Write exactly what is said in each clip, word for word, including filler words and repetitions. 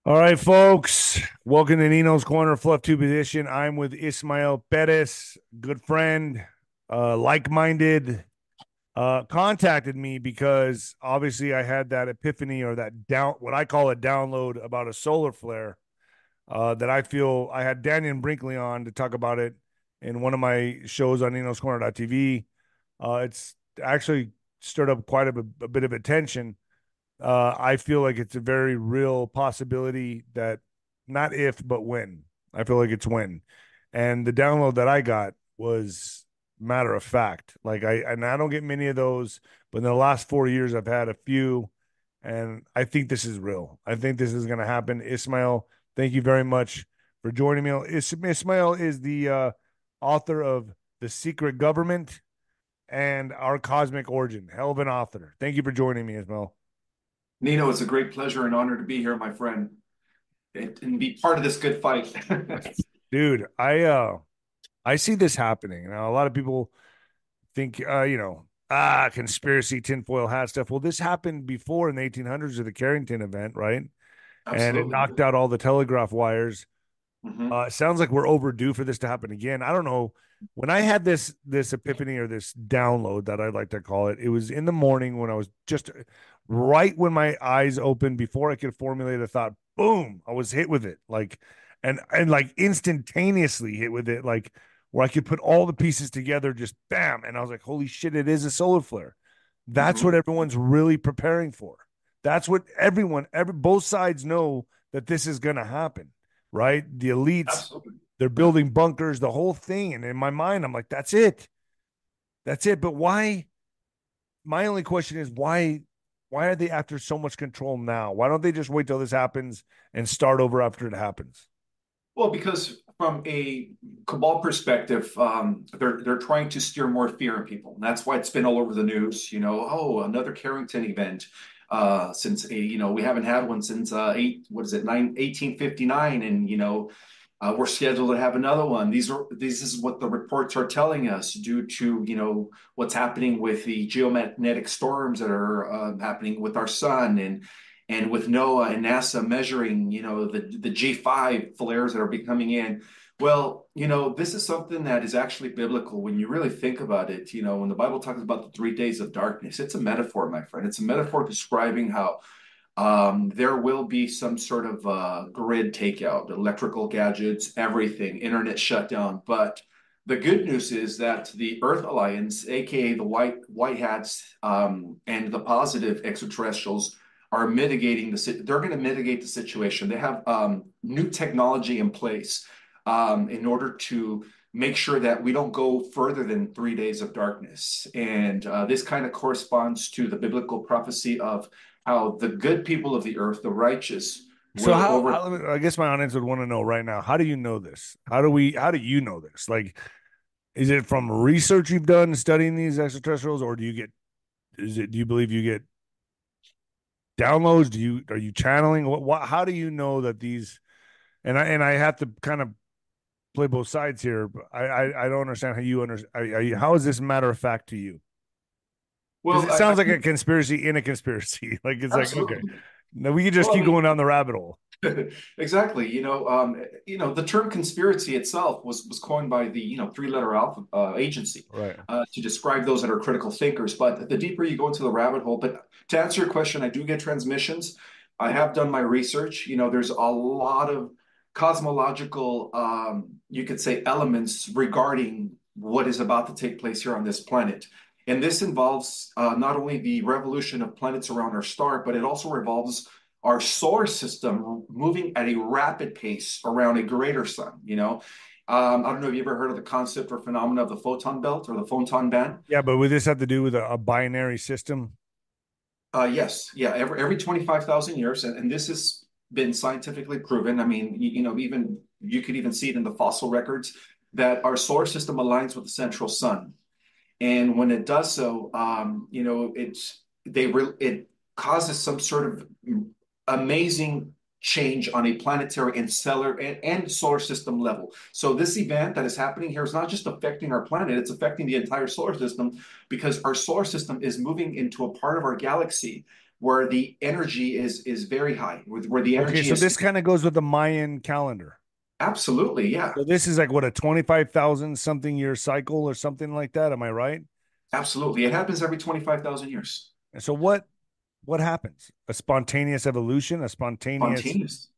All right, folks. Welcome to Nino's Corner Fluff Tube Edition. I'm with Ismael Perez, good friend, uh, like-minded. Uh, contacted me because obviously I had that epiphany or that down, what I call a download about a solar flare. Uh, that I feel I had Daniel Brinkley on to talk about it in one of my shows on Nino's Corner T V. Uh, it's actually stirred up quite a, bit- a bit of attention. uh, I feel like it's a very real possibility that not if, but when. I feel like it's when. And the download that I got was matter of fact. Like I and I don't get many of those, but in the last four years I've had a few, and I think this is real. I think this is going to happen. Ismael, thank you very much for joining me. Is- Ismael is the uh, author of The Secret Government and Our Cosmic Origin. Hell of an author. Thank you for joining me, Ismael. Nino, it's a great pleasure and honor to be here, my friend, and, and be part of this good fight. Dude, I uh I see this happening. Now a lot of people think uh, you know, ah, conspiracy tinfoil hat stuff. Well, this happened before in the eighteen hundreds with the Carrington event, right? And it Absolutely. knocked out all the telegraph wires. hmm Uh it sounds like we're overdue for this to happen again. I don't know. When I had this this epiphany or this download that I'd like to call it, it was in the morning when I was just right when my eyes opened before I could formulate a thought. Boom! I was hit with it, like, and and like instantaneously hit with it, like where I could put all the pieces together, just bam, and I was like, "Holy shit! It is a solar flare." That's what hmm everyone's really preparing for. That's what everyone, every both sides know that this is going to happen, right? The elites, Absolutely. they're building bunkers, the whole thing. And in my mind, I'm like, that's it. That's it. But why? My only question is why why are they after so much control now? Why don't they just wait till this happens and start over after it happens? Well, because from a cabal perspective, um, they're they're trying to steer more fear in people. And that's why it's been all over the news. You know, oh, another Carrington event. Uh, since a, you know we haven't had one since uh, eight what is it nine eighteen fifty nine, and you know uh, we're scheduled to have another one. These are this is what the reports are telling us due to you know what's happening with the geomagnetic storms that are uh, happening with our sun and and with NOAA and NASA measuring, you know, the the G five flares that are be coming in. Well, you know, this is something that is actually biblical when you really think about it. You know, when the Bible talks about the three days of darkness, it's a metaphor, my friend. It's a metaphor describing how um, there will be some sort of uh, grid takeout, electrical gadgets, everything, internet shutdown. But the good news is that the Earth Alliance, aka the White White Hats, um, and the positive extraterrestrials are mitigating the. They're going to mitigate the situation. They have um, new technology in place um, in order to make sure that we don't go further than three days of darkness. And uh, this kind of corresponds to the biblical prophecy of how the good people of the earth, the righteous, So will how, over. how I guess my audience would want to know right now, how do you know this? How do we how do you know this? Like, is it from research you've done studying these extraterrestrials, or do you get is it do you believe you get downloads? Do you are you channeling? What, what how do you know that these and I and I have to kind of play both sides here. But I I, I don't understand how you understand. How is this matter of fact to you? Because Well, it I, I sounds like a conspiracy in a conspiracy. Like it's like okay, absolutely. no, we can just Well, I keep mean, going down the rabbit hole. exactly. You know, um, you know, the term conspiracy itself was was coined by the you know three letter alpha uh, agency Right. uh, to describe those that are critical thinkers. But the deeper you go into the rabbit hole, but to answer your question, I do get transmissions. I have done my research. You know, there's a lot of cosmological, um, you could say, elements regarding what is about to take place here on this planet. And this involves uh, not only the revolution of planets around our star, but it also revolves our solar system moving at a rapid pace around a greater sun. You know, um, I don't know if you ever heard of the concept or phenomena of the photon belt or the photon band. Yeah, but would this have to do with a, a binary system? Uh, yes, yeah, every every twenty-five thousand years, and, and this has been scientifically proven. I mean, you, you know, even you could even see it in the fossil records that our solar system aligns with the central sun. And when it does so, um, you know, it's they re- it causes some sort of amazing change on a planetary and stellar and, and solar system level. So this event that is happening here is not just affecting our planet, it's affecting the entire solar system because our solar system is moving into a part of our galaxy where the energy is is very high, where, where the Okay, energy so is this kind of goes with the Mayan calendar. absolutely, yeah, So this is like what, a twenty-five thousand something year cycle or something like that. Am I right? absolutely. It happens every twenty-five thousand years. And so what what happens? A spontaneous evolution, a spontaneous Spontaneous.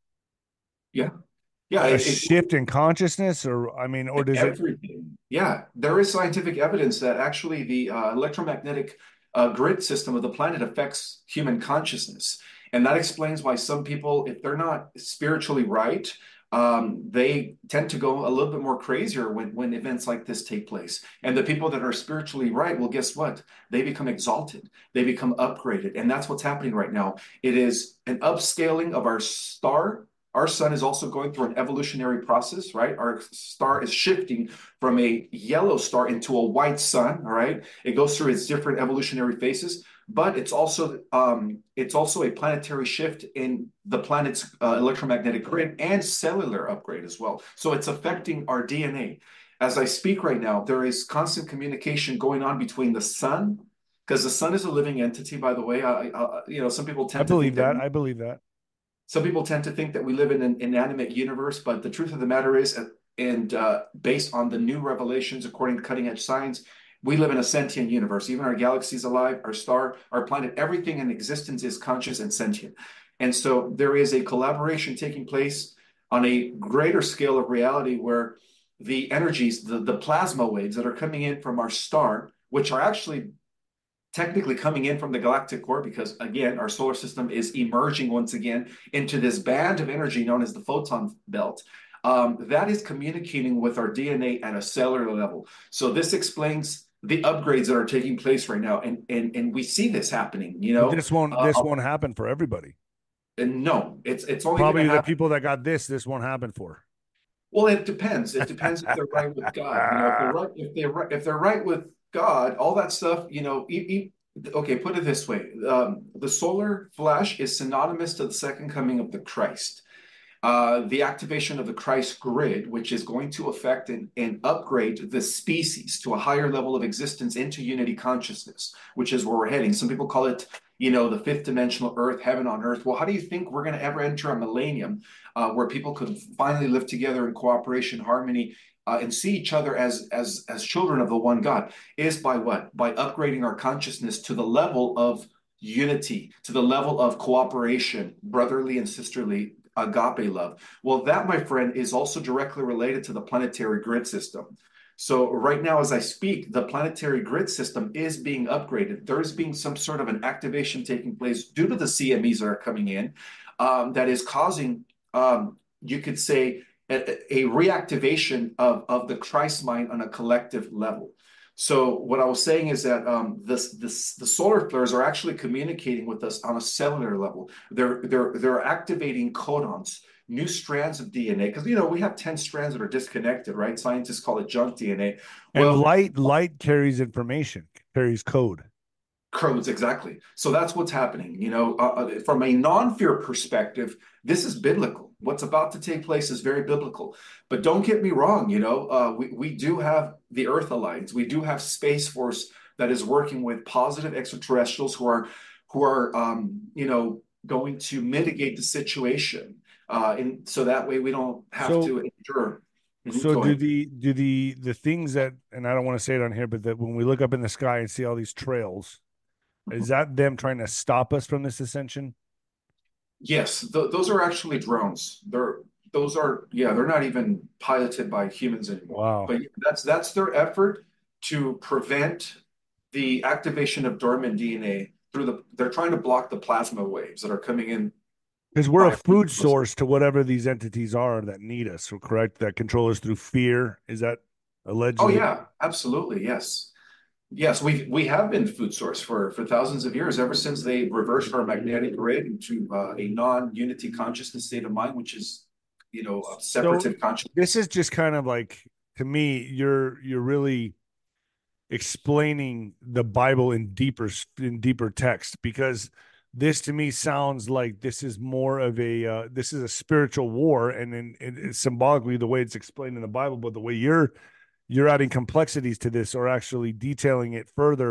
Yeah. Yeah, a it, it, shift in consciousness, or I mean, or does it? everything. Yeah, there is scientific evidence that actually the uh, electromagnetic uh, grid system of the planet affects human consciousness. And that explains why some people, if they're not spiritually right, um, they tend to go a little bit more crazier when, when events like this take place. And the people that are spiritually right, well, guess what? They become exalted, they become upgraded. And that's what's happening right now. It is an upscaling of our star. Our sun is also going through an evolutionary process, right? Our star is shifting from a yellow star into a white sun, all right? It goes through its different evolutionary phases, but it's also um, it's also a planetary shift in the planet's uh, electromagnetic grid and cellular upgrade as well. So it's affecting our D N A. As I speak right now, there is constant communication going on between the sun, because the sun is a living entity, by the way. I, I, you know, some people I tend to think believe that that. I believe that. some people tend to think that we live in an inanimate universe, but the truth of the matter is, uh, and uh, based on the new revelations, according to cutting edge science, we live in a sentient universe. Even our galaxy is alive, our star, our planet, everything in existence is conscious and sentient. And so there is a collaboration taking place on a greater scale of reality where the energies, the, the plasma waves that are coming in from our star, which are actually technically coming in from the galactic core because, again, our solar system is emerging once again into this band of energy known as the photon belt. Um, that is communicating with our D N A at a cellular level. So this explains the upgrades that are taking place right now, and and and we see this happening. You But know, this won't this uh, won't happen for everybody. and no, it's it's only going to Probably the happen. people that got this, this won't happen for. Well, it depends. It depends if they're right with God. You know, if they're right, if they're right, if they're right with God, all that stuff. You know, e- e- okay. Put it this way: um, the solar flash is synonymous to the second coming of the Christ. Uh, the activation of the Christ grid, which is going to affect and, and upgrade the species to a higher level of existence into unity consciousness, which is where we're heading. Some people call it, you know, the fifth dimensional Earth, heaven on Earth. Well, how do you think we're going to ever enter a millennium uh, where people could finally live together in cooperation, harmony, uh, and see each other as as as children of the one God? Is by what? By upgrading our consciousness to the level of unity, to the level of cooperation, brotherly and sisterly agape love. Well, that, my friend, is also directly related to the planetary grid system. So right now, as I speak, the planetary grid system is being upgraded. There's being some sort of an activation taking place due to the C M Es that are coming in, um, that is causing, um, you could say, a, a reactivation of, of the Christ mind on a collective level. So what I was saying is that um, this, this, the solar flares are actually communicating with us on a cellular level. They're they're they're activating codons, new strands of D N A, because you know we have ten strands that are disconnected, right? Scientists call it junk D N A. And Well, light light carries information, carries code. codes, exactly. So that's what's happening. You know, uh, uh, from a non-fear perspective, this is biblical. What's about to take place is very biblical. But don't get me wrong. You know, uh, we we do have the Earth Alliance. We do have Space Force that is working with positive extraterrestrials who are who are um, you know going to mitigate the situation, uh, and so that way we don't have So to endure. Mhm. so Go do ahead. the do the the things that, and I don't want to say it on here, but that when we look up in the sky and see all these trails, is that them trying to stop us from this ascension? Yes, th those are actually drones. They're those are yeah, they're not even piloted by humans anymore. Wow. But that's that's their effort to prevent the activation of dormant D N A through the they're trying to block the plasma waves that are coming in Because we're a by food source to whatever these entities are that need us, so correct? That control us through fear. Is that Oh allegedly? yeah, absolutely. Yes. Yes, we we have been food source for for thousands of years, ever since they reversed our magnetic grid into uh, a non-unity consciousness state of mind, which is, you know, a So separative this consciousness. is just kind of like, to me, you're you're really explaining the Bible in deeper in deeper text, because this to me sounds like this is more of a uh, this is a spiritual war, and then it, symbolically the way it's explained in the Bible, but the way you're you're adding complexities to this or actually detailing it further,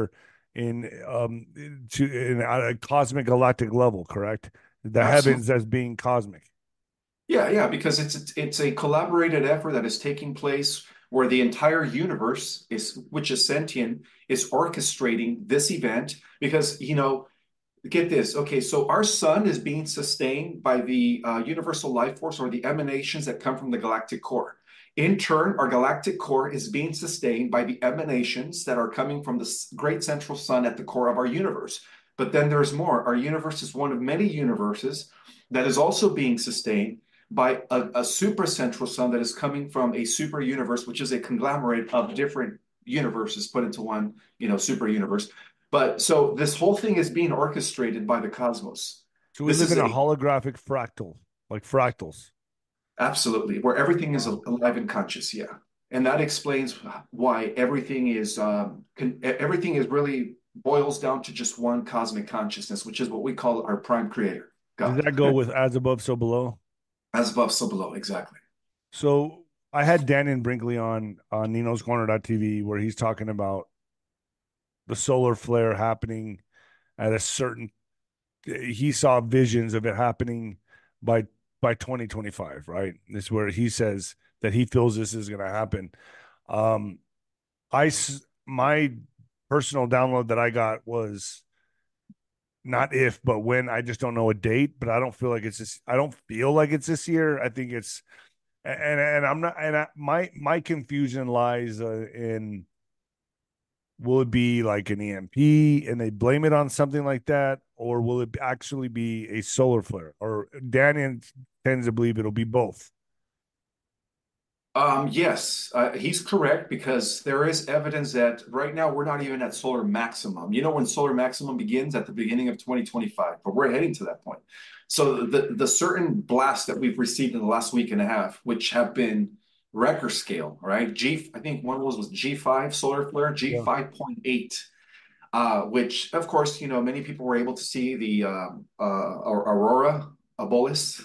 in um to in a cosmic galactic level, correct? The Absolutely. heavens as being cosmic. Yeah, yeah, because it's it's a collaborated effort that is taking place where the entire universe is, which is sentient, is orchestrating this event. Because, you know, get this. Okay, so our sun is being sustained by the uh, universal life force or the emanations that come from the galactic core. In turn, our galactic core is being sustained by the emanations that are coming from the great central sun at the core of our universe. But then there's more. Our universe is one of many universes that is also being sustained by a, a super central sun that is coming from a super universe, which is a conglomerate of different universes put into one, you know, super universe. But so this whole thing is being orchestrated by the cosmos. So we This live is in a a holographic fractal, like fractals. absolutely where everything is Wow. alive and conscious. Yeah, and that explains why everything is um, can, everything is really boils down to just one cosmic consciousness, which is what we call our prime creator, Does God. that go with as above, so below? As above, so below. Exactly. So I had Daniel Brinkley on on Nino's Corner dot T V where he's talking about the solar flare happening at a certain he saw visions of it happening by by twenty twenty-five, right? This where he says that he feels this is going to happen. Um I my personal download that I got was not if but when. I just don't know a date, but I don't feel like it's this I don't feel like it's this year. I think it's and and I'm not and I, my my confusion lies uh, in will it be like an E M P and they blame it on something like that, or will it actually be a solar flare? Or Daniel tends to believe it'll be both. Um, yes, uh, he's correct because there is evidence that right now we're not even at solar maximum. You know when solar maximum begins at the beginning of twenty twenty-five, but we're heading to that point. So the the certain blasts that we've received in the last week and a half, which have been record scale, right? G, I think one was was G five solar flare, Yeah. G five point eight, uh, which of course, you know, many people were able to see the um, uh, aurora borealis,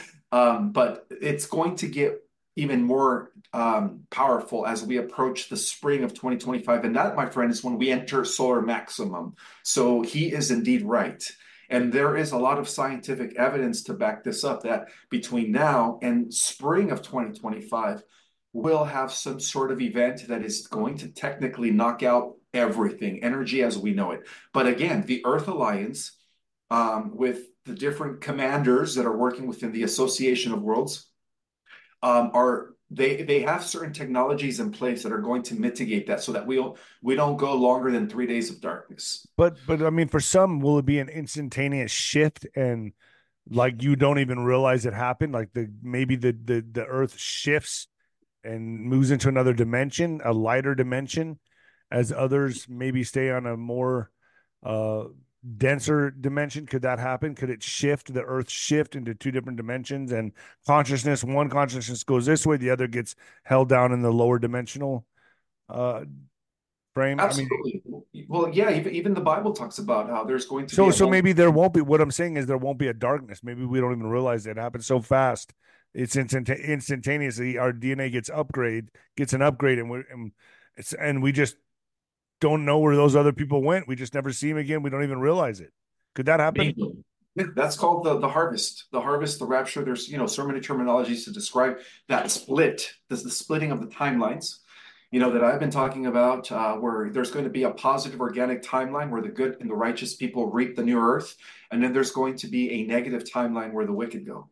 um, but it's going to get even more um, powerful as we approach the spring of twenty twenty-five. And that, my friend, is when we enter solar maximum. So he is indeed right. And there is a lot of scientific evidence to back this up that between now and spring of twenty twenty-five, we'll have some sort of event that is going to technically knock out everything, energy as we know it. But again, the Earth Alliance, um, with the different commanders that are working within the Association of Worlds, um, are they they have certain technologies in place that are going to mitigate that so that we don't we don't go longer than three days of darkness. But but I mean, for some, will it be an instantaneous shift and like you don't even realize it happened? Like the maybe the the the Earth shifts and moves into another dimension, a lighter dimension, as others maybe stay on a more uh denser dimension. Could that happen? Could it shift the Earth shift into two different dimensions and consciousness, one consciousness goes this way, the other gets held down in the lower dimensional uh frame? I mean, Absolutely. Well, yeah, even, even the Bible talks about how there's going to be so a so moment. maybe there won't be what I'm saying is there won't be a darkness. Maybe we don't even realize it happens so fast. It's instant instantaneously our D N A gets upgrade, gets an upgrade, and we and it's and we just don't know where those other people went. We just never see them again. We don't even realize it. Could that happen? Bingo. Yeah, that's called the, the harvest, the harvest, the rapture. There's, you know, so many terminologies to describe that split. There's the splitting of the timelines, you know, that I've been talking about, uh, where there's going to be a positive organic timeline where the good and the righteous people reap the new earth. And then there's going to be a negative timeline where the wicked go.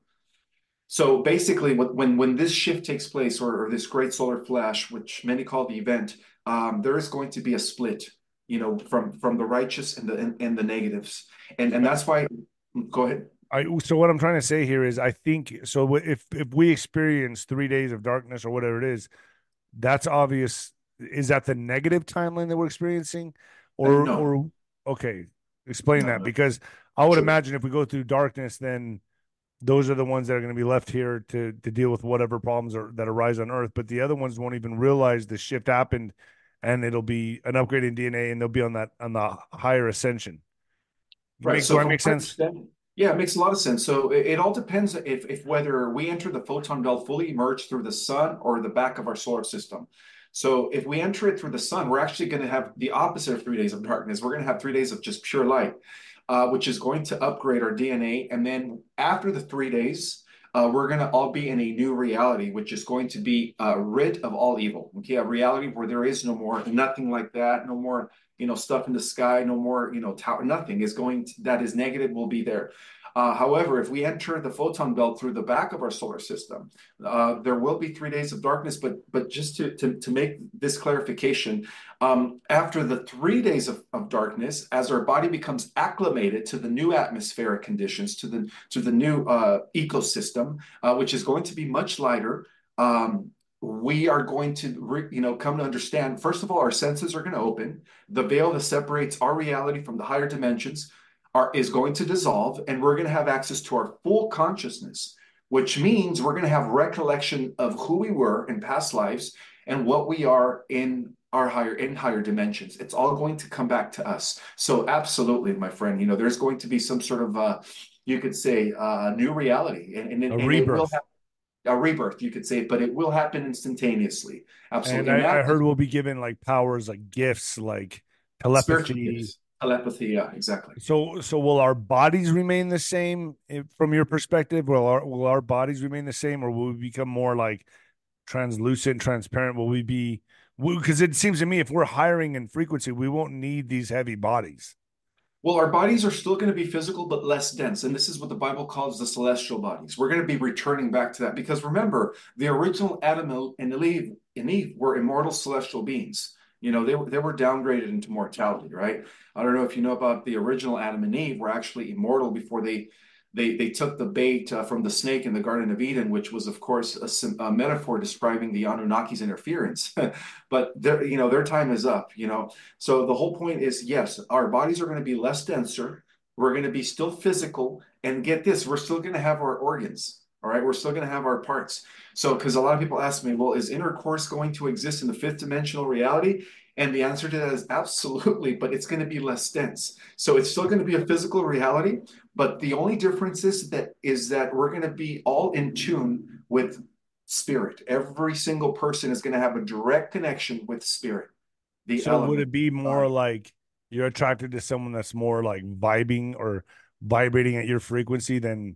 So basically, when when this shift takes place, or, or this great solar flash, which many call the event, um, there is going to be a split, you know, from from the righteous and the and, and the negatives, and and that's why. Go ahead. I so what I'm trying to say here is I think so if if we experience three days of darkness or whatever it is, that's obvious. Is that the negative timeline that we're experiencing, Uh, or no, or okay, explain no, that no. because I would Sure. imagine if we go through darkness, then those are the ones that are going to be left here to to deal with whatever problems are that arise on Earth. But the other ones won't even realize the shift happened, and it'll be an upgrade in D N A, and they'll be on that on the higher ascension. You Right. make do So I from make my sense? understanding, yeah, it makes a lot of sense. So it, it all depends if if whether we enter the photon belt fully emerged through the sun or the back of our solar system. So if we enter it through the sun, we're actually going to have the opposite of three days of darkness. We're going to have three days of just pure light, uh, which is going to upgrade our D N A. And then after the three days, uh, we're going to all be in a new reality, which is going to be uh, rid of all evil. Okay, a reality where there is no more, nothing like that, no more, you know, stuff in the sky, no more, you know, tower, nothing is going to, that is negative will be there. Uh, however, if we enter the photon belt through the back of our solar system, uh, there will be three days of darkness. But but just to to, to make this clarification, um, after the three days of, of darkness, as our body becomes acclimated to the new atmospheric conditions, to the to the new uh, ecosystem, uh, which is going to be much lighter. Um, we are going to, you know, come to understand. First of all, our senses are going to open. The veil that separates our reality from the higher dimensions are, is going to dissolve, and we're going to have access to our full consciousness, which means we're going to have recollection of who we were in past lives and what we are in our higher in higher dimensions. It's all going to come back to us. So absolutely, my friend, you know, there's going to be some sort of uh, you could say uh, new reality, and, and, it, A and it will rebirth. have a rebirth, you could say, but it will happen instantaneously. And Absolutely. And I, I that heard we'll be given like powers, like gifts, like spiritual telepathy. gifts, telepathy, yeah, exactly. So, so will our bodies remain the same if, from your perspective? Will our will our bodies remain the same, or will we become more like translucent, transparent? Will we be? Because it seems to me, if we're hiring in frequency, we won't need these heavy bodies. Well, our bodies are still going to be physical, but less dense. And this is what the Bible calls the celestial bodies. We're going to be returning back to that because remember, the original Adam and Eve, and Eve were immortal celestial beings. You know, they were, they were downgraded into mortality, right? I don't know if you know about the original Adam and Eve were actually immortal before they they they took the bait uh, from the snake in the Garden of Eden, which was, of course, a, a metaphor describing the Anunnaki's interference. But their, you know, their time is up. You know, so the whole point is, yes, our bodies are going to be less denser. We're going to be still physical, and get this, we're still going to have our organs. All right, we're still going to have our parts. So, because a lot of people ask me, well, is intercourse going to exist in the fifth dimensional reality? And the answer to that is absolutely, but it's going to be less dense. So it's still going to be a physical reality, but the only difference is that is that we're going to be all in tune with spirit. Every single person is going to have a direct connection with spirit, the So would element. it be more Um, like you're attracted to someone that's more like vibing or vibrating at your frequency than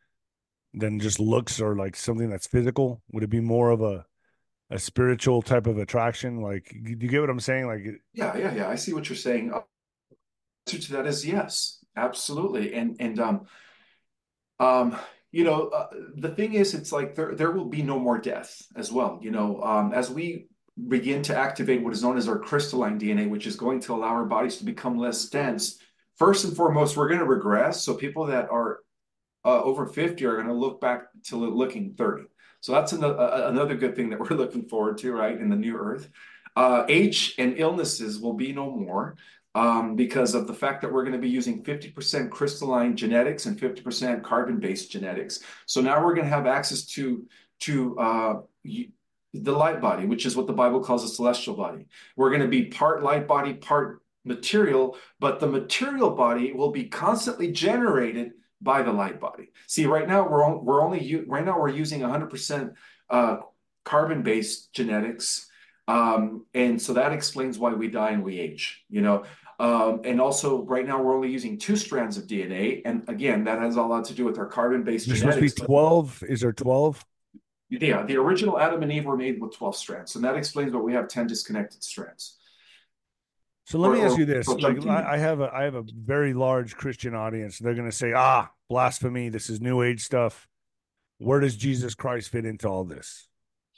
than just looks or like something that's physical? Would it be more of a a spiritual type of attraction? Like, do you get what I'm saying? Like, yeah, yeah, yeah. I see what you're saying. Uh, answer to that is yes, absolutely. And and um um you know uh, the thing is, it's like there there will be no more death as well. You know, um, as we begin to activate what is known as our crystalline D N A, which is going to allow our bodies to become less dense. First and foremost, we're going to regress. So people that are uh, over fifty are going to look back to looking thirty. So that's another, another good thing that we're looking forward to, right, in the new earth. Uh, age and illnesses will be no more um, because of the fact that we're going to be using fifty percent crystalline genetics and fifty percent carbon-based genetics. So now we're going to have access to, to uh, the light body, which is what the Bible calls a celestial body. We're going to be part light body, part material, but the material body will be constantly generated by the light body. See, right now we're on, we're only right now we're using one hundred percent uh, carbon-based genetics, um, and so that explains why we die and we age. You know, um, and also right now we're only using two strands of D N A, and again that has a lot to do with our carbon-based there's supposed to be genetics. But twelve. Is there twelve? yeah, the original Adam and Eve were made with twelve strands, and that explains why we have ten disconnected strands. So let Or, me ask or, you this: or like, chunking I, them. I have a I have a very large Christian audience. They're going to say, "Ah, blasphemy! This is New Age stuff." Where does Jesus Christ fit into all this?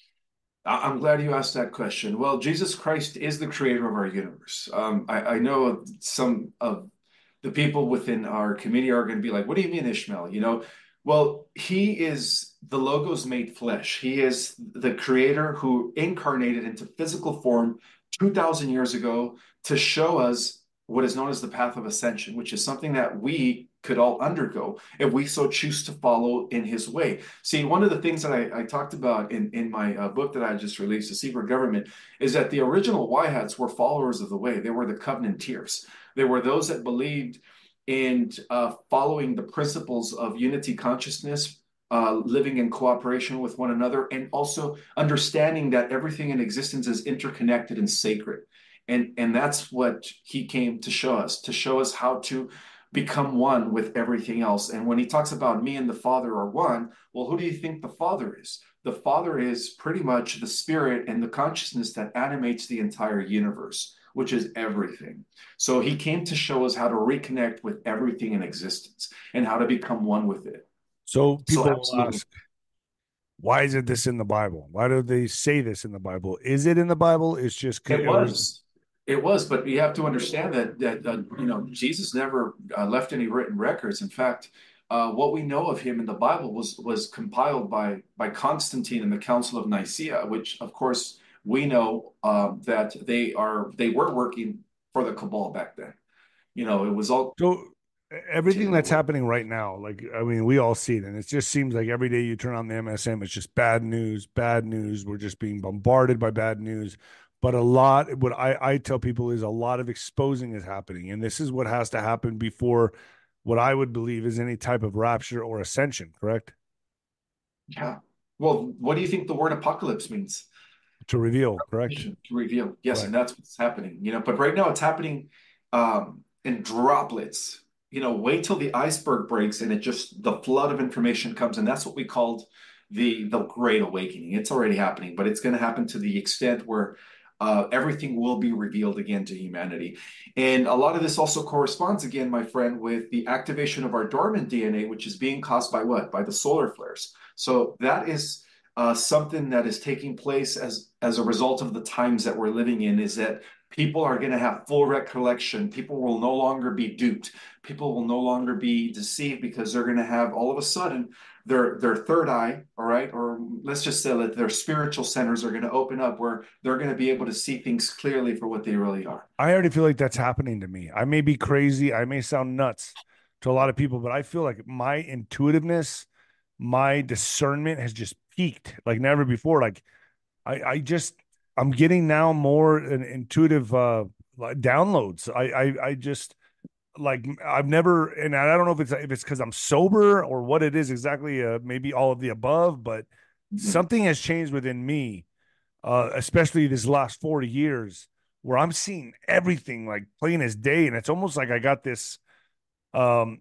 I'm glad you asked that question. Well, Jesus Christ is the creator of our universe. Um, I, I know some of the people within our community are going to be like, what do you mean, Ishmael? You know, well, he is the Logos made flesh. He is the creator who incarnated into physical form two thousand years ago to show us what is known as the path of ascension, which is something that we could all undergo if we so choose to follow in his way. See, one of the things that I, I talked about in, in my uh, book that I just released, The Secret Government, is that the original Y-Hats were followers of the way. They were the Covenanteers. They were those that believed in uh, following the principles of unity consciousness, uh, living in cooperation with one another, and also understanding that everything in existence is interconnected and sacred. And, and that's what he came to show us, to show us how to become one with everything else. And when he talks about me and the Father are one, well, who do you think the Father is? The Father is pretty much the spirit and the consciousness that animates the entire universe, which is everything. So he came to show us how to reconnect with everything in existence and how to become one with it. So So people will absolutely, ask, why isn't this in the Bible? Why do they say this in the Bible? Is it in the Bible? It's just it it was. was. It was, but you have to understand that that uh, you know Jesus never uh, left any written records. In fact, uh, what we know of him in the Bible was was compiled by by Constantine in the Council of Nicaea, which of course we know uh, that they are they were working for the cabal back then. You know, it was all So everything taken that's away. happening right now, like I mean, we all see it, and it just seems like every day you turn on the M S M, it's just bad news, bad news. We're just being bombarded by bad news. But a lot, what I, I tell people is a lot of exposing is happening, and this is what has to happen before what I would believe is any type of rapture or ascension. Correct? Yeah. Well, what do you think the word apocalypse means? To reveal. Correct. To reveal. Yes, and Correct. that's what's happening. You know, but right now it's happening um, in droplets. You know, wait till the iceberg breaks and it just the flood of information comes, and that's what we called the the Great Awakening. It's already happening, but it's going to happen to the extent where uh, everything will be revealed again to humanity. And a lot of this also corresponds again, my friend, with the activation of our dormant D N A, which is being caused by what? By the solar flares. So that is uh, something that is taking place as as a result of the times that we're living in, is that people are going to have full recollection. People will no longer be duped. People will no longer be deceived because they're going to have all of a sudden their their third eye, all right, or let's just say that their spiritual centers are going to open up where they're going to be able to see things clearly for what they really are. I already feel like that's happening to me. I may be crazy. I may sound nuts to a lot of people, but I feel like my intuitiveness, my discernment has just peaked like never before. Like I, I just, I'm getting now more an intuitive uh like downloads. I, I, I just like I've never, and I don't know if it's if it's because I'm sober or what it is exactly. Uh, maybe all of the above, but Mhm. something has changed within me, uh, especially this last forty years, where I'm seeing everything like plain as day. And it's almost like I got this um,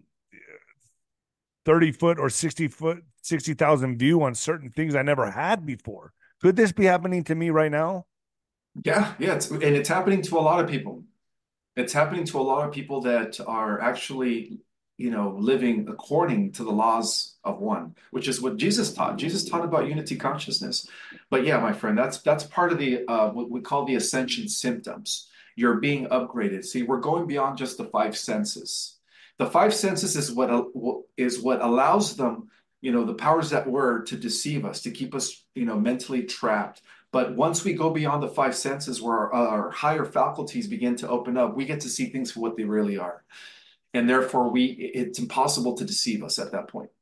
thirty foot or sixty foot, sixty thousand view on certain things I never had before. Could this be happening to me right now? Yeah, yeah, it's, and it's happening to a lot of people. It's happening to a lot of people that are actually, you know, living according to the laws of one, which is what Jesus taught. Jesus taught about unity consciousness. But yeah, my friend, that's that's part of the uh, what we call the ascension symptoms. You're being upgraded. See, we're going beyond just the five senses. The five senses is what is what allows them, you know, the powers that were to deceive us, to keep us, you know, mentally trapped. But once we go beyond the five senses, where our, our higher faculties begin to open up, we get to see things for what they really are. And therefore, we it's impossible to deceive us at that point.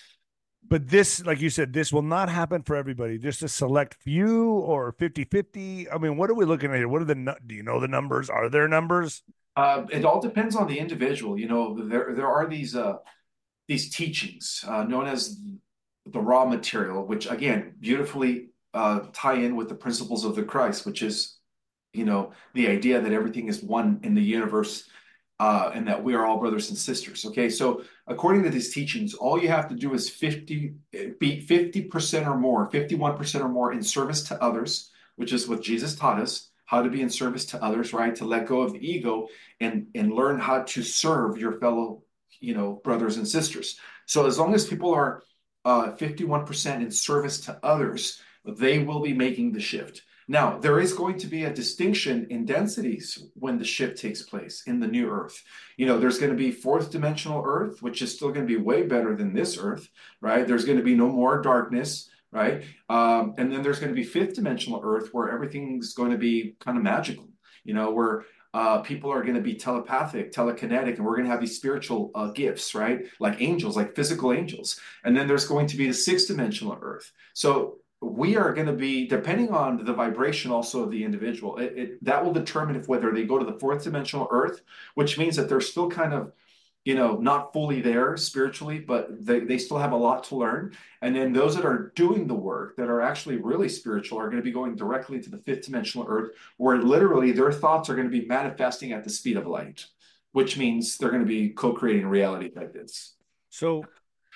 But this, like you said, this will not happen for everybody. Just a select few or fifty-fifty. I mean, what are we looking at here? What are the, do you know the numbers? Are there numbers? Uh, it all depends on the individual. You know, there there are these uh, these teachings uh, known as the raw material, which again beautifully uh, tie in with the principles of the Christ, which is, you know, the idea that everything is one in the universe, uh, and that we are all brothers and sisters. Okay, so according to these teachings, all you have to do is fifty, be fifty percent or more, fifty-one percent or more in service to others, which is what Jesus taught us, how to be in service to others, right? To let go of the ego and and learn how to serve your fellow, you know, brothers and sisters. So as long as people are uh, fifty-one percent in service to others, they will be making the shift. Now, there is going to be a distinction in densities when the shift takes place in the new Earth. You know, there's going to be fourth dimensional Earth, which is still going to be way better than this Earth, right? There's going to be no more darkness, right? Um, and then there's going to be fifth dimensional Earth, where everything's going to be kind of magical, you know, where uh, people are going to be telepathic, telekinetic, and we're going to have these spiritual uh, gifts, right? Like angels, like physical angels. And then there's going to be the sixth dimensional Earth. So we are going to be, depending on the vibration also of the individual, it, it, that will determine if whether they go to the fourth dimensional Earth, which means that they're still kind of you know, not fully there spiritually, but they, they still have a lot to learn. And then those that are doing the work that are actually really spiritual are going to be going directly to the fifth dimensional earth, where literally their thoughts are going to be manifesting at the speed of light, which means they're going to be co-creating reality like this. So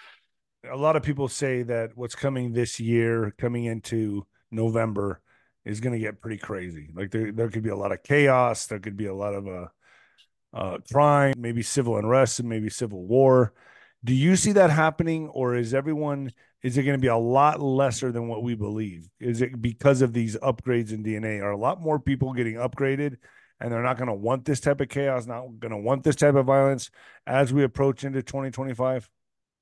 a lot of people say that what's coming this year, coming into November, is going to get pretty crazy. Like there, there could be a lot of chaos. There could be a lot of uh, uh, crime, maybe civil unrest, and maybe civil war. Do you see that happening, or is everyone? Is it going to be a lot lesser than what we believe? Is it because of these upgrades in D N A? Are a lot more people getting upgraded, and they're not going to want this type of chaos, not going to want this type of violence as we approach into twenty twenty-five?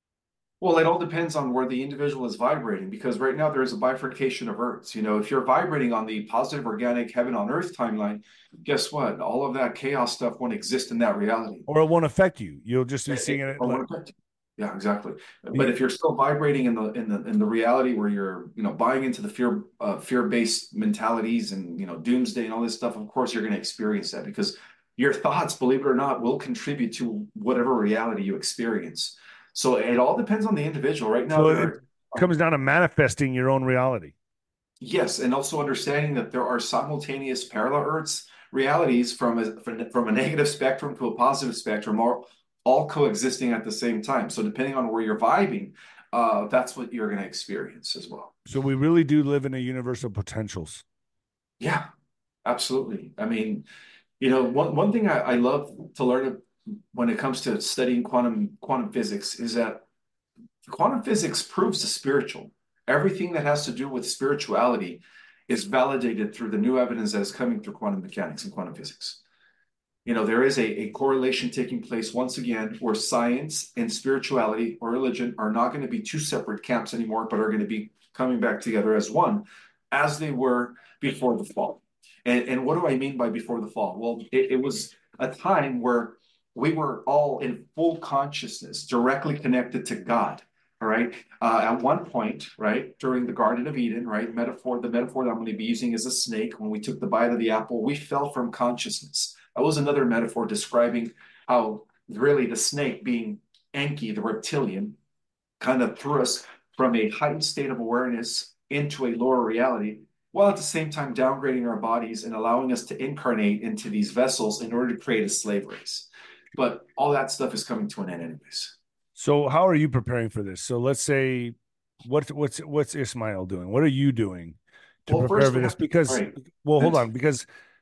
Well, it all depends on where the individual is vibrating, because right now there is a bifurcation of Earths. You know, if you're vibrating on the positive organic heaven on Earth timeline, guess what? All of that chaos stuff won't exist in that reality. Or it won't affect you. You'll just be It, seeing it, it or like won't affect you. Yeah, exactly. But you, if you're still vibrating in the in the in the reality where you're, you know, buying into the fear uh, fear-based mentalities and, you know, doomsday and all this stuff, of course you're going to experience that, because your thoughts, believe it or not, will contribute to whatever reality you experience. So it all depends on the individual. Right now, so there it are comes down to manifesting your own reality. yes, and also understanding that there are simultaneous parallel Earths realities from a from, from a negative spectrum to a positive spectrum, all all coexisting at the same time. So depending on where you're vibing, uh, that's what you're going to experience as well. So we really do live in a universe of potentials. Yeah, absolutely. I mean, you know, one one thing I, I love to learn when it comes to studying quantum quantum physics is that quantum physics proves the spiritual. Everything that has to do with spirituality is validated through the new evidence that is coming through quantum mechanics and quantum physics. You know, there is a, a correlation taking place once again where science and spirituality or religion are not going to be two separate camps anymore, but are going to be coming back together as one, as they were before the fall. And, and what do I mean by before the fall? Well, it, it was a time where we were all in full consciousness, directly connected to God. All right. Uh, at one point, right, during the Garden of Eden, right, metaphor, the metaphor that I'm going to be using is a snake. When we took the bite of the apple, we fell from consciousness. That was another metaphor describing how really the snake, being Enki, the reptilian, kind of threw us from a heightened state of awareness into a lower reality, while at the same time downgrading our bodies and allowing us to incarnate into these vessels in order to create a slave race. But all that stuff is coming to an end, anyways. So how are you preparing for this? So let's say what's what's what's Ismail doing? What are you doing to Well, prepare first for we this? have to, all Because right. well, hold on, because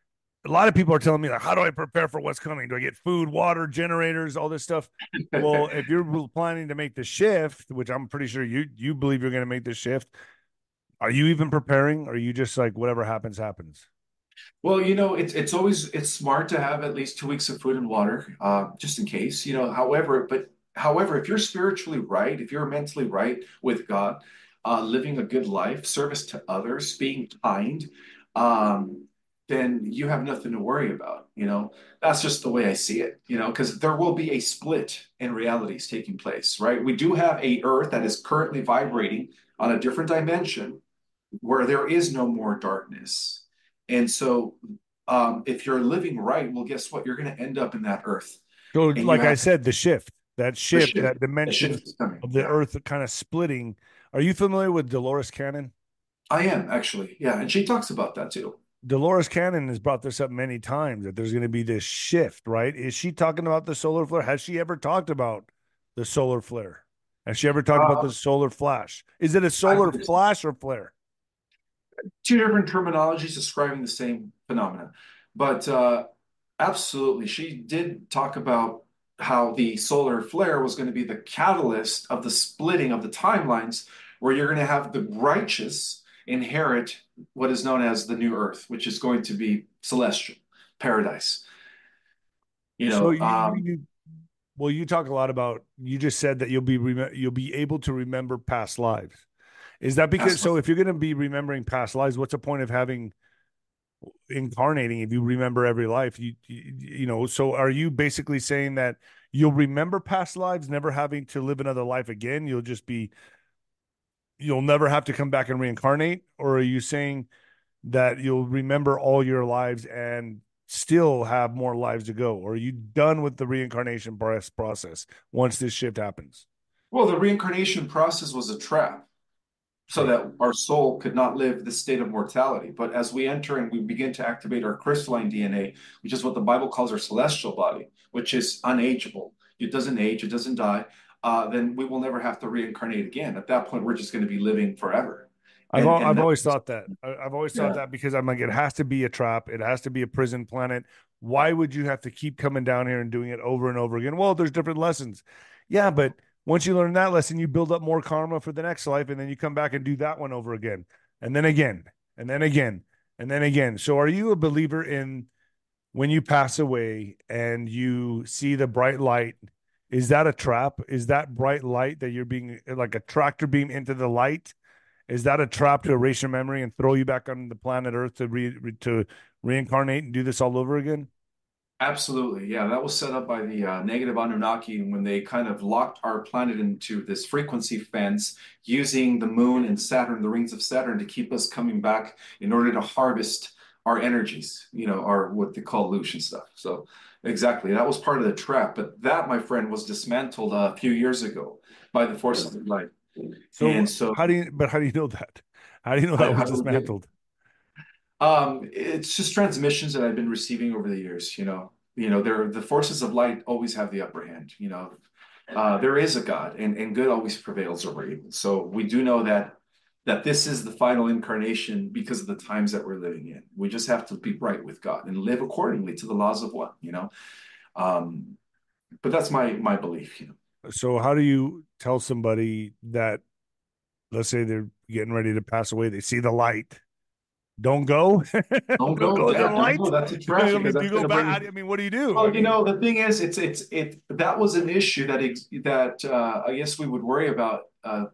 a lot of people are telling me like, how do I prepare for what's coming? Do I get food, water, generators, all this stuff? Well, if you're planning to make the shift, which I'm pretty sure you you believe you're going to make the shift, are you even preparing? Or are you just like whatever happens, happens? Well, you know, it's it's always it's smart to have at least two weeks of food and water, uh, just in case, you know. However, but however, if you're spiritually right, if you're mentally right with God, uh, living a good life, service to others, being kind, um, then you have nothing to worry about. You know, that's just the way I see it. You know, because there will be a split in realities taking place, right? We do have a Earth that is currently vibrating on a different dimension where there is no more darkness. And so, um, if you're living right, well, guess what? You're going to end up in that earth. So, And you like I have said, the shift, that the shift, shift. that The dimension shift is coming. of the Yeah, earth kind of splitting. Are you familiar with Dolores Cannon? I am actually. Yeah. And she talks about that too. Dolores Cannon has brought this up many times that there's going to be this shift, right? Is she talking about the solar flare? Has she ever talked about the solar flare? Has she ever talked about Uh, the solar flash? Is it a I solar flash or flare? two different terminologies describing the same phenomenon. But uh, absolutely, she did talk about how the solar flare was going to be the catalyst of the splitting of the timelines, where you're going to have the righteous inherit what is known as the new earth, which is going to be celestial paradise. You So know, you, you, um, you well, you talk a lot about. You just said that you'll be rem- you'll be able to remember past lives. Is that because? past So life. if you're going to be remembering past lives, what's the point of having incarnating if you remember every life? You, you you know. So are you basically saying that you'll remember past lives, never having to live another life again? You'll just be you'll never have to come back and reincarnate, or are you saying that you'll remember all your lives and still have more lives to go? Or are you done with the reincarnation process once this shift happens? Well, the reincarnation process was a trap so True. that our soul could not live this state of mortality. But as we enter and we begin to activate our crystalline D N A, which is what the Bible calls our celestial body, which is unageable, it doesn't age, it doesn't die, uh, then we will never have to reincarnate again. At that point, we're just going to be living forever. I've And al- and I've that, always thought that. I- I've always thought yeah, that because I'm like, it has to be a trap. It has to be a prison planet. Why would you have to keep coming down here and doing it over and over again? Well, there's different lessons. Yeah, but once you learn that lesson, you build up more karma for the next life, and then you come back and do that one over again, and then again, and then again, and then again. So, are you a believer in when you pass away and you see the bright light? Is that a trap? Is that bright light that you're being like a tractor beam into the light? Is that a trap to erase your memory and throw you back on the planet Earth to re, re to reincarnate and do this all over again? absolutely. Yeah, that was set up by the uh, negative Anunnaki when they kind of locked our planet into this frequency fence using the moon and Saturn, the rings of Saturn, to keep us coming back in order to harvest our energies, you know, our what they call illusion stuff. So exactly, that was part of the trap. But that, my friend, was dismantled a few years ago by the forces of light. And So so how do you? But how do you know that? How do you know I, that was I don't get it. dismantled? Um, it's just transmissions that I've been receiving over the years, you know. You know, there the forces of light always have the upper hand, you know. Uh, there is a God and, and good always prevails over evil. So we do know that that this is the final incarnation because of the times that we're living in. We just have to be right with God and live accordingly to the laws of what, you know. Um, but that's my my belief, you know. So how do you tell somebody that, let's say they're getting ready to pass away, they see the light, don't go, Don't don't go, go to the Dad, don't go. light. That's a I trap because mean, do that's you going go to back? How bring. do, I mean, what do you do? I Well, you mean, know, the thing is, it's it's it that was an issue that ex that uh, I guess we would worry about uh,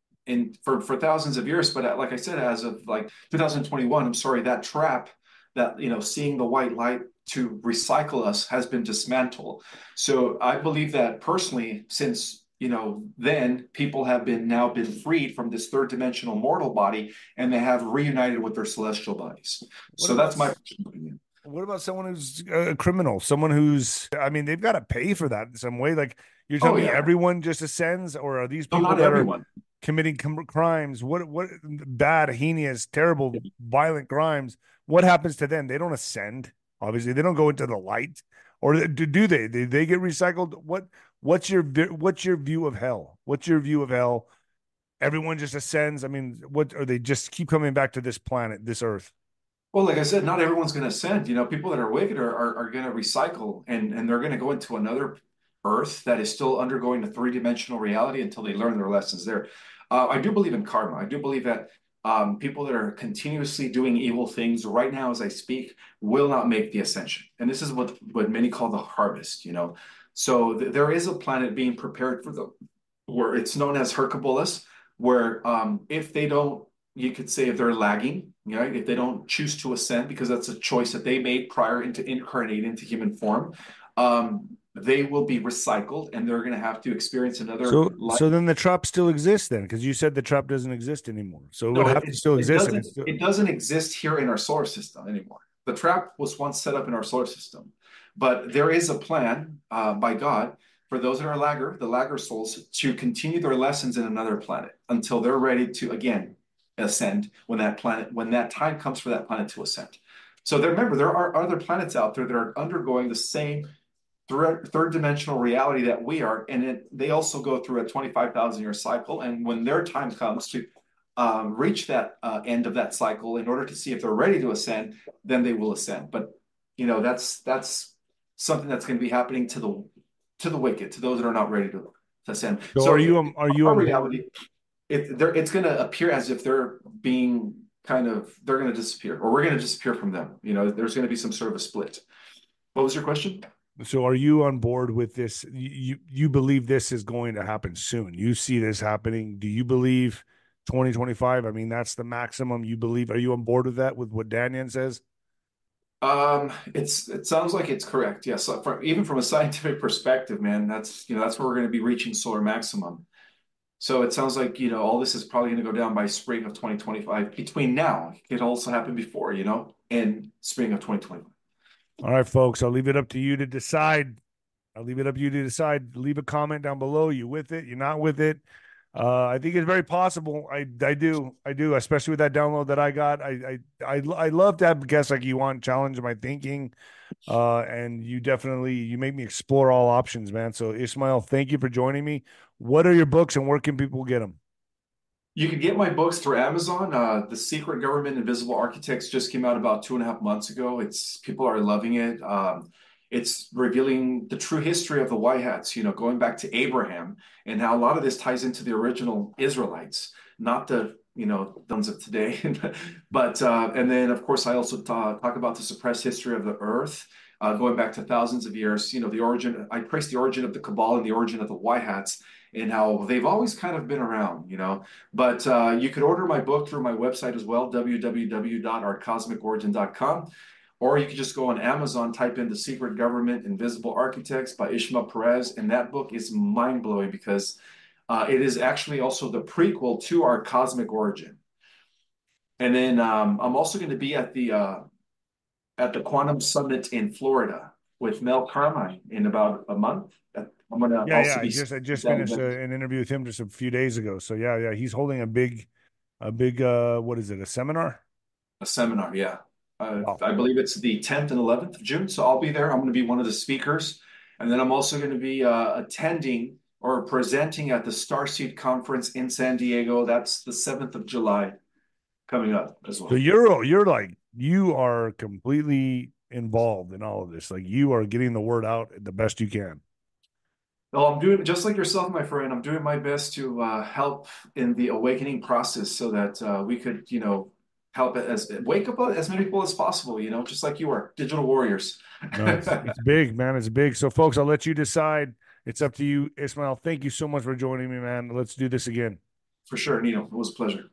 in for for thousands of years. But uh, like I said, as of like two thousand twenty-one, I'm sorry, that trap that you know, seeing the white light to recycle us has been dismantled. So I believe that personally, since you know, then people have been now been freed from this third dimensional mortal body, and they have reunited with their celestial bodies. what So about that's my personal opinion. what about someone who's a criminal? Someone who's, I mean, they've got to pay for that in some way. Like you're Oh telling me yeah, everyone just ascends, or are these no, people not that are everyone. committing com- crimes? What what bad, heinous, terrible, violent crimes? What happens to them? They don't ascend. Obviously, they don't go into the light, or do, do they? Do they get recycled? What what's your what's your view of hell? What's your view of hell? Everyone just ascends. I mean, what are they just keep coming back to this planet, this earth? Well, like I said, not everyone's going to ascend. You know, people that are wicked are are, are going to recycle, and and they're going to go into another Earth that is still undergoing a three dimensional reality until they learn their lessons there. Uh, I do believe in karma. I do believe that um, people that are continuously doing evil things right now, as I speak, will not make the ascension. And this is what what many call the harvest. You know, so th there is a planet being prepared for them, where it's known as Hercubolus, where um, if they don't, you could say if they're lagging, you know, if they don't choose to ascend because that's a choice that they made prior into incarnating into human form, um, they will be recycled and they're going to have to experience another So, life. so then the trap still exists then, because you said the trap doesn't exist anymore. So it would No, it, have to it, still it exist if doesn't it's still. it doesn't exist here in our solar system anymore. The trap was once set up in our solar system, but there is a plan uh, by God for those that are lagger, the lagger souls, to continue their lessons in another planet until they're ready to again ascend when that planet when that time comes for that planet to ascend. So there, remember, there are other planets out there that are undergoing the same third, third dimensional reality that we are, and it, they also go through a twenty-five thousand year cycle. And when their time comes to um, reach that uh, end of that cycle, in order to see if they're ready to ascend, then they will ascend. But you know, that's that's something that's going to be happening to the to the wicked, to those that are not ready to, to ascend. So are So you in on, are you our on board? reality, it, it's going to appear as if they're being kind of they're going to disappear, or we're going to disappear from them. You know, there's going to be some sort of a split. What was your question? So are you on board with this? You you believe this is going to happen soon? You see this happening? Do you believe twenty twenty-five? I mean, that's the maximum you believe. Are you on board with that? With what Daniel says? Um, it's it sounds like it's correct. Yes, so from, even from a scientific perspective, man, that's you know that's where we're going to be reaching solar maximum. So it sounds like you know all this is probably going to go down by spring of twenty twenty-five. Between now, it could also happen before, you know, and spring of twenty twenty-five. All right, folks, I'll leave it up to you to decide. I'll leave it up to you to decide. Leave a comment down below. You with it? You're not with it? Uh, I think it's very possible. I I do. I do, especially with that download that I got. I I I, I love to have guests like you on, challenge my thinking. Uh, and you definitely you make me explore all options, man. So Ismail, thank you for joining me. What are your books and where can people get them? You can get my books through Amazon. Uh, The Secret Government Invisible Architects just came out about two and a half months ago. It's people are loving it. Um, it's revealing the true history of the White Hats, you know, going back to Abraham and how a lot of this ties into the original Israelites, not the, you know, ones of today. But, uh, and then of course, I also talk, talk about the suppressed history of the earth, uh, going back to thousands of years, you know, the origin, I trace the origin of the Cabal and the origin of the White Hats and how they've always kind of been around, you know. But uh, you could order my book through my website as well, w w w dot our cosmic origin dot com. Or you could just go on Amazon, type in The Secret Government Invisible Architects by Ishmael Perez. And that book is mind blowing because uh, it is actually also the prequel to Our Cosmic Origin. And then um, I'm also going to be at the uh, at the Quantum Summit in Florida with Mel Carmine in about a month. I'm going to Yeah, yeah. also I be just I at just that finished uh, event. an interview with him just a few days ago. So yeah, yeah. He's holding a big, a big uh, what is it? A seminar? A seminar, yeah. Uh, Wow. I believe it's the tenth and eleventh of June, so I'll be there. I'm going to be one of the speakers. And then I'm also going to be uh, attending or presenting at the Starseed Conference in San Diego. That's the seventh of July coming up as So well. you're you're like you are completely involved in all of this. Like you are getting the word out the best you can. Well, I'm doing just like yourself, my friend. I'm doing my best to uh, help in the awakening process so that uh, we could, you know, help as wake up as many people as possible, you know, just like you are, digital warriors. No, it's it's big, man. It's big. So, folks, I'll let you decide. It's up to you, Ismail. Thank you so much for joining me, man. Let's do this again. For sure, Nino. It was a pleasure.